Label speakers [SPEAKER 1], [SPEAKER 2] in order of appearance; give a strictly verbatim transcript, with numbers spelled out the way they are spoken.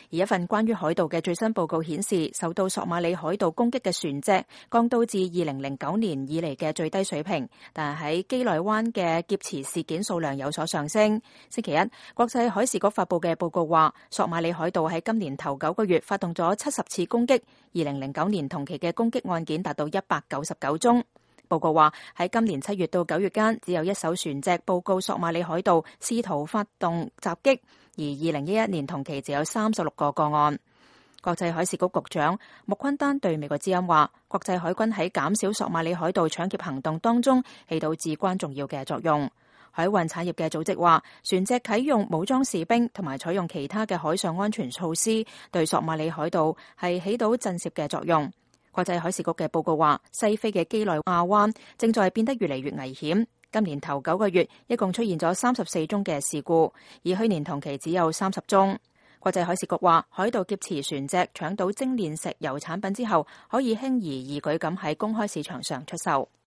[SPEAKER 1] 而一份關於海盜嘅最新報告顯示，受到索馬里海盜攻擊嘅船隻降到至二零零九年以嚟嘅最低水平，但係喺基內灣嘅劫持事件數量有所上升。星期一，國際海事局發布嘅報告話，索馬里海盜喺今年頭九個月發動咗七十次攻擊，二零零九年同期嘅攻擊案件達到一百九十九宗。報告話喺今年七月到九月間，只有一艘船隻報告索馬里海盜試圖發動襲擊，而二零一一年同期就有三十六個個案。國際海事局局長穆昆丹對美國之音話，國際海軍喺減少索馬里海盜搶劫行動當中起到至關重要嘅作用。海運產業嘅組織話，船隻啟用武裝士兵同埋採用其他嘅海上安全措施，對索馬里海盜係起到震懾嘅作用。國際海事局嘅報告話，西非嘅基內亞灣正在變得越嚟越危險。今年頭九個月，一共出現咗三十四宗嘅事故，而去年同期只有三十宗。國際海事局話，海盜劫持船隻搶到精煉石油產品之後，可以輕而易舉咁喺公開市場上出售。